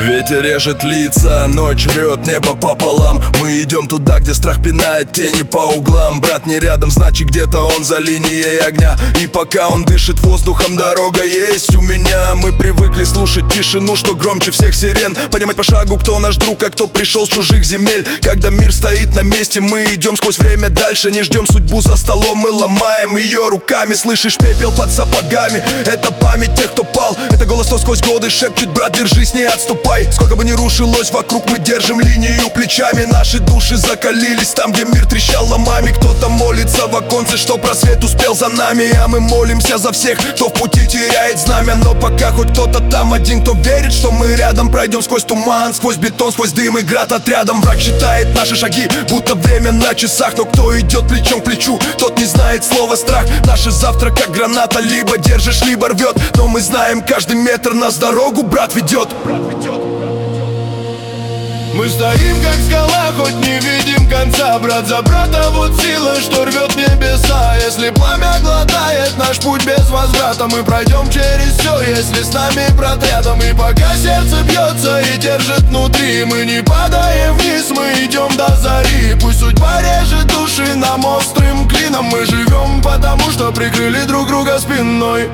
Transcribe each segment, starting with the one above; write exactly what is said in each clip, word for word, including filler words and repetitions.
Ветер режет лица, ночь рвет небо пополам. Мы идем туда, где страх пинает тени по углам. Брат не рядом, значит где-то он за линией огня. И пока он дышит воздухом, дорога есть у меня. Мы привыкли слушать тишину, что громче всех сирен. Понимать по шагу, кто наш друг, а кто пришел с чужих земель. Когда мир стоит на месте, мы идем сквозь время дальше. Не ждем судьбу за столом, мы ломаем ее руками. Слышишь пепел под сапогами, это память тех, кто пал. Это голос, кто сквозь годы шепчет: брат, держись, не отступай. Сколько бы ни рушилось вокруг, мы держим линию плечами. Наши души закалились там, где мир трещал ломами. Кто-то молится в оконце, что просвет успел за нами. А мы молимся за всех, кто в пути теряет знамя. Но пока хоть кто-то там один, кто верит, что мы рядом. Пройдем сквозь туман, сквозь бетон, сквозь дым и град отрядом. Враг считает наши шаги, будто время на часах. Но кто идет плечом к плечу, тот не знает слова страх. Наше завтра как граната, либо держишь, либо рвет. Но мы знаем, каждый метр нас дорогу, брат, ведет. Мы стоим как скала, хоть не видим конца. Брат за брата, вот сила, что рвет небеса. Если пламя глотает наш путь без возврата, мы пройдем через все, если с нами брат рядом. И пока сердце бьется и держит внутри, мы не падаем вниз, мы идем до зари. Пусть судьба режет души нам острым клином, мы живем потому, что прикрыли друг друга спиной.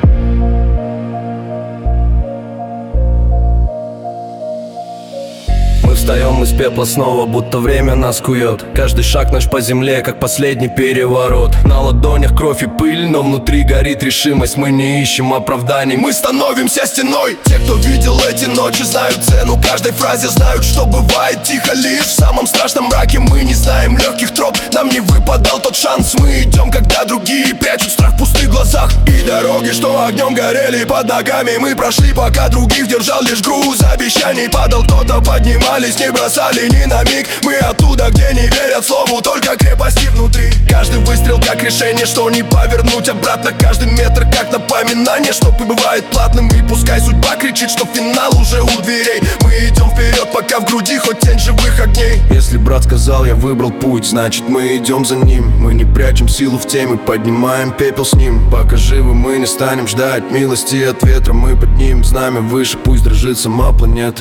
Мы встаем из пепла снова, будто время нас кует. Каждый шаг наш по земле, как последний переворот. На ладонях кровь и пыль, но внутри горит решимость. Мы не ищем оправданий, мы становимся стеной. Те, кто видел эти ночи, знают цену каждой фразе. Знают, что бывает тихо лишь в самом страшном мраке. Мы не знаем легких троп, нам не выпадал тот шанс. Мы идем, когда другие прячут страх в пустых глазах. И дороги, что огнем горели под ногами, мы прошли, пока других держал лишь груз обещаний. Падал кто-то, поднимались, не бросали ни на миг. Мы оттуда, где не верят слову, только крепости внутри. Каждый выстрел как решение, что не повернуть обратно. Каждый метр как напоминание, что бывает платным. И пускай судьба кричит, что финал уже у дверей, мы идем вперед, пока в груди хоть тень живых огней. Если брат сказал, я выбрал путь, значит мы идем за ним. Мы не прячем силу в теме, поднимаем пепел с ним. Пока живы, мы не станем ждать милости от ветра. Мы поднимем знамя выше, пусть дрожит сама планета.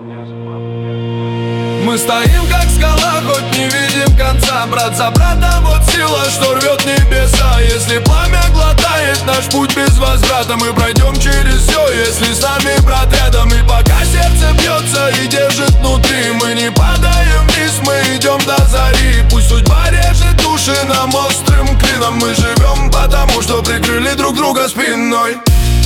Мы стоим как скала, хоть не видим конца. Брат за брата, вот сила, что рвет небеса. Если пламя глотает наш путь без возврата, мы пройдем через все, если с нами брат рядом. И пока сердце бьется и держит внутри, мы не падаем вниз, мы идем до зари. Пусть судьба режет души нам острым клином, мы живем потому, что прикрыли друг друга спиной.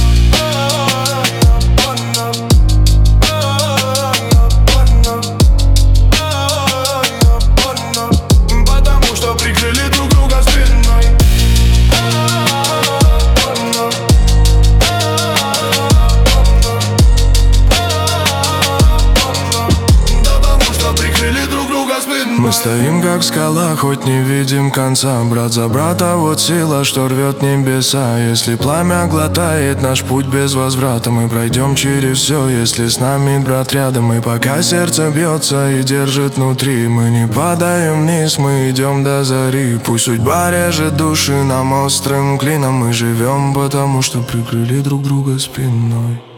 Мы стоим как скала, хоть не видим конца. Брат за брата, вот сила, что рвет небеса. Если пламя глотает наш путь без возврата, мы пройдем через все, если с нами брат рядом. И пока сердце бьется и держит внутри, мы не падаем вниз, мы идем до зари. Пусть судьба режет души нам острым клином, мы живем потому, что прикрыли друг друга спиной.